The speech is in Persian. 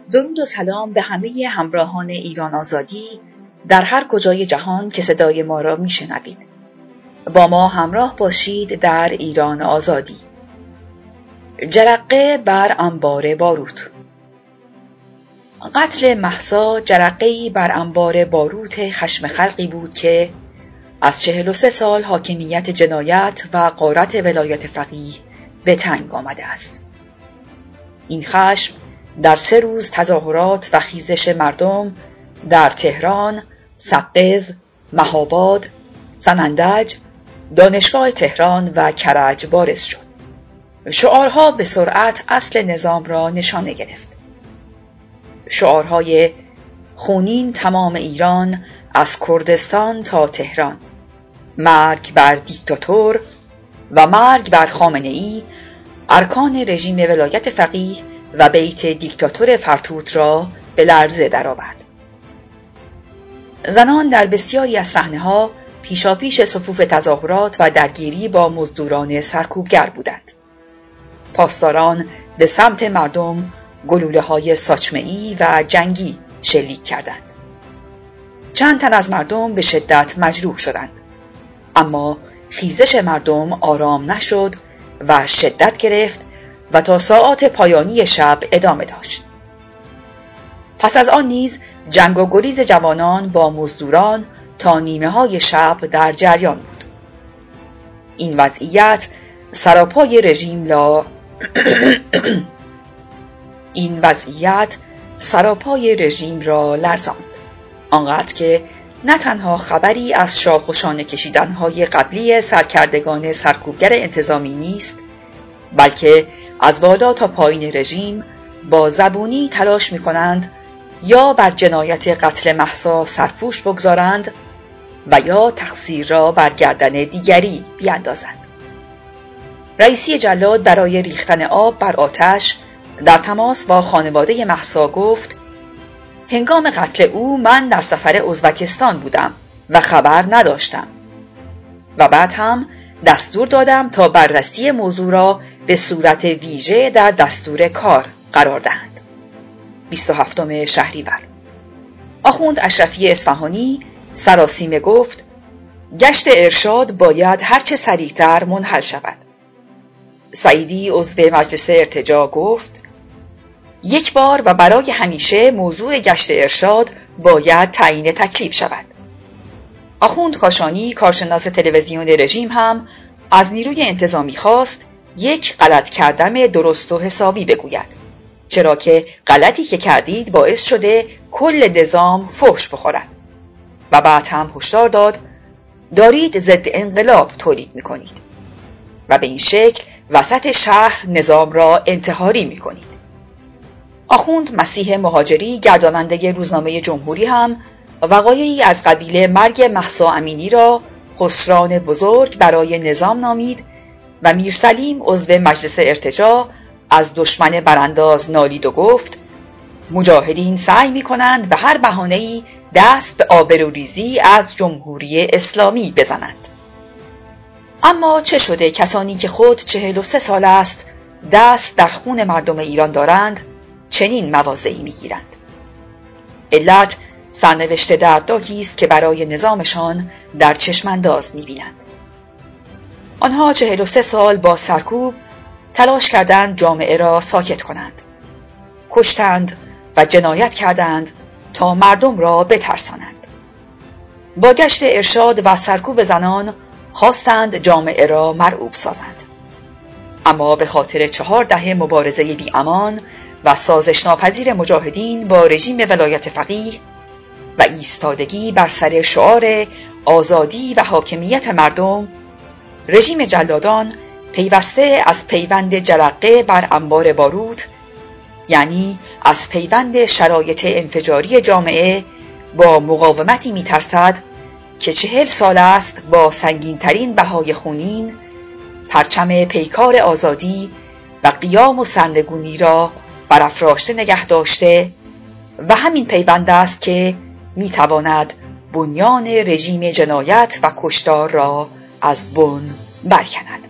درود و سلام به همه همراهان ایران آزادی در هر کجای جهان که صدای ما را میشنوید. با ما همراه باشید در ایران آزادی. جرقه بر انبار باروت. قتل مهسا جرقه‌ای بر انبار باروت خشم خلقی بود که از 43 سال حاکمیت جنایت و غارت ولایت فقیه به تنگ آمده است. این خشم در 3 روز تظاهرات و خیزش مردم در تهران، سقز، مهاباد، سنندج، دانشگاه تهران و کرج بارز شد. شعارها به سرعت اصل نظام را نشانه گرفت. شعارهای خونین تمام ایران از کردستان تا تهران، مرگ بر دیکتاتور و مرگ بر خامنه‌ای، ارکان رژیم ولایت فقیه و بیت دیکتاتور فرتوت را به لرزه درآورد. زنان در بسیاری از صحنه‌ها پیشاپیش صفوف تظاهرات و درگیری با مزدوران سرکوبگر بودند. پاسداران به سمت مردم گلوله‌های ساچمه‌ای و جنگی شلیک کردند. چند تن از مردم به شدت مجروح شدند، اما خیزش مردم آرام نشد و شدت گرفت و تا ساعات پایانی شب ادامه داشت. پس از آن نیز جنگ و گریز جوانان با مزدوران تا نیمه‌های شب در جریان بود. این وضعیت سراپای رژیم را لرزاند، آنقدر که نه تنها خبری از شاخ و شانه کشیدن‌های قبلی سرکردگان سرکوبگر انتظامی نیست، بلکه از بالا تا پایین رژیم با زبونی تلاش می‌کنند یا بر جنایت قتل مهسا سرپوش بگذارند و یا تقصیر را بر گردن دیگری بیاندازند. رئیسی جلاد برای ریختن آب بر آتش در تماس با خانواده مهسا گفت: هنگام قتل او من در سفر ازبکستان بودم و خبر نداشتم و بعد هم دستور دادم تا بررسی موضوع را به صورت ویژه در دستور کار قرار دهند. 27 شهریور. آخوند اشرفی اصفهانی سراسیمه گفت: گشت ارشاد باید هرچه سریعتر منحل شود. سعیدی عضو مجلس ارتجاع گفت: یک بار و برای همیشه موضوع گشت ارشاد باید تعیین تکلیف شود. آخوند کاشانی کارشناس تلویزیون رژیم هم از نیروی انتظامی خواست یک غلط کردم درست و حسابی بگوید، چرا که غلطی که کردید باعث شده کل نظام فحش بخورد، و بعد هم هشدار داد دارید ضد انقلاب تولید میکنید و به این شکل وسط شهر نظام را انتحاری میکنید. آخوند مسیح مهاجری گرداننده روزنامه جمهوری هم وقایعی از قبیل مرگ مهسا امینی را خسران بزرگ برای نظام نامید و میرسلیم عضو مجلس ارتجاع از دشمن برانداز نالید و گفت: مجاهدین سعی می‌کنند به هر بهانه‌ای دست به آبروریزی از جمهوری اسلامی بزنند. اما چه شده کسانی که خود 43 سال است دست در خون مردم ایران دارند چنین مواضعی می‌گیرند؟ علت سرنوشت دردناکی است که برای نظامشان در چشمانداز می‌بینند. آنها 43 سال با سرکوب تلاش کردند جامعه را ساکت کنند. کشتند و جنایت کردند تا مردم را بترسانند. با گشت ارشاد و سرکوب زنان خواستند جامعه را مرعوب سازند. اما به خاطر 4 دهه مبارزه بی‌امان و سازش ناپذیر مجاهدین با رژیم ولایت فقیه و ایستادگی بر سر شعار آزادی و حاکمیت مردم، رژیم جلادان پیوسته از پیوند جرقه بر انبار باروت، یعنی از پیوند شرایط انفجاری جامعه با مقاومتی میترسد که 40 سال است با سنگین‌ترین بهای خونین پرچم پیکار آزادی و قیام و سرنگونی را برافراشته نگه داشته، و همین پیوند است که میتواند بنیان رژیم جنایت و کشتار را از بن برکند.